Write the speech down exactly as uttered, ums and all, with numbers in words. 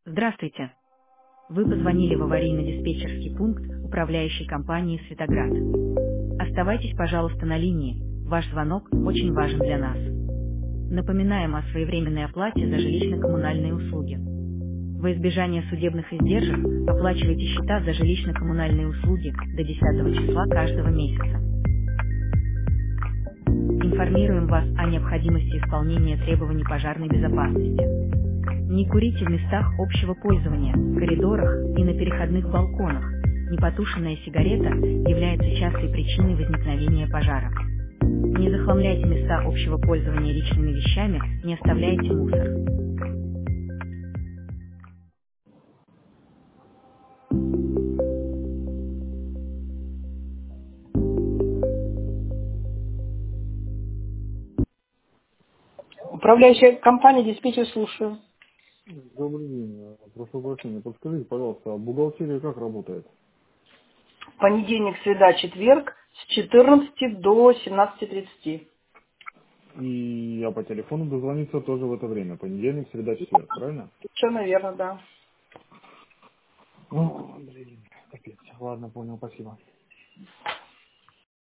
Здравствуйте. Вы позвонили в аварийно-диспетчерский пункт управляющей компании «Светоград». Оставайтесь, пожалуйста, на линии. Ваш звонок очень важен для нас. Напоминаем о своевременной оплате за жилищно-коммунальные услуги. Во избежание судебных издержек оплачивайте счета за жилищно-коммунальные услуги до десятого числа каждого месяца. Информируем вас о необходимости исполнения требований пожарной безопасности. Не курите в местах общего пользования, коридорах и на переходных балконах. Непотушенная сигарета является частой причиной возникновения пожара. Не захламляйте места общего пользования личными вещами, не оставляйте мусор. Управляющая компания «Диспетчер», слушаю. Добрый день. Прошу прощения. Подскажите, пожалуйста, а бухгалтерия как работает? Понедельник, среда, четверг с четырнадцати до семнадцати тридцати. И я по телефону дозвониться тоже в это время. Понедельник, среда, четверг, правильно? Совершенно верно, да. О, блин, капец. Ладно, понял, спасибо.